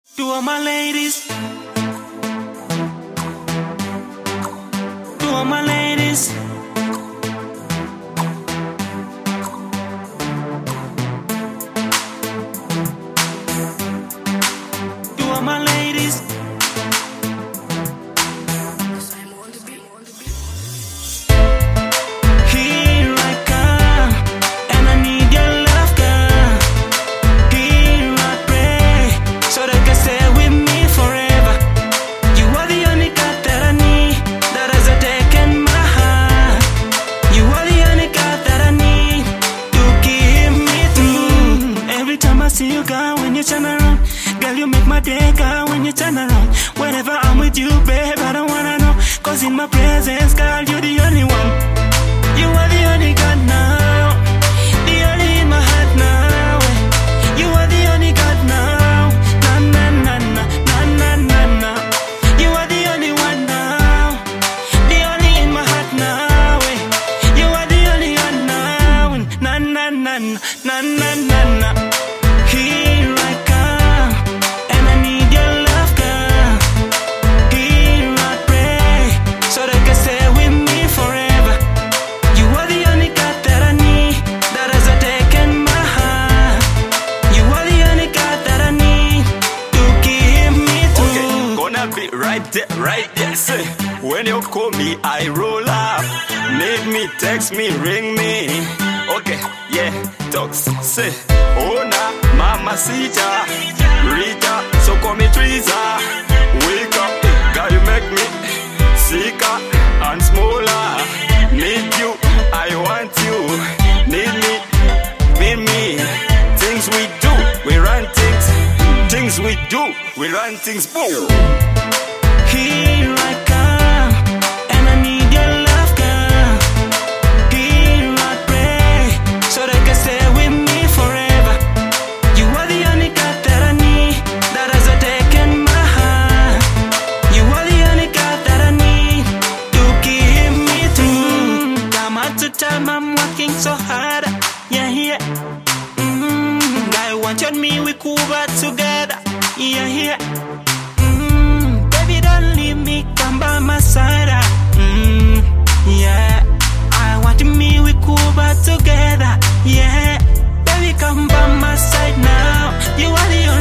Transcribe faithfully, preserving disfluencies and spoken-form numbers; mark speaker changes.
Speaker 1: To all my ladies, to all my ladies, to all my ladies. Here I come, and I need your love, girl. Here I pray, so that you can stay with me forever. You are the only God that I need, that has taken my heart. You are the only God that I need to keep me through. Every time I see you, girl, when you turn around, girl, you make my day, girl, when you turn around. Whenever I'm with you, babe, I don't wanna know, cause in my presence, girl, you're the only one. You are the only God now, the only in my heart now. You are the only God now, na na na na na na na na. You are the only one now, the only in my heart now. You are the only one now, na na na na na na na. Here I come, and I need your love, girl. Here I pray, so that you can stay with me forever. You are the only God that I need, that has taken my heart. You are the only God that I need to keep me through.
Speaker 2: Okay, gonna be right there, right there. Say, when you call me, I roll up. Need me, text me, ring me. Okay, yeah, talks. Say, oh nah, mama Sita, Rita, so call me Teresa. Wake up, girl, you make me sicker and smaller. Need you, I want you. Need me, need me. Things we do, we run things. Things we do, we run things. Boom.
Speaker 1: Here I come, and I need your love, girl. Here I pray, so that you can stay with me forever. You are the only God that I need, that has taken my heart. You are the only God that I need to keep me through. Time after time I'm working so hard, yeah, yeah. Mm, I wanted me, we could work together, yeah, yeah. Mm, baby, don't leave me, come by my side, ah. Mm, yeah. I wanted me, we could work together, yeah. Baby, come by my side now. You are the only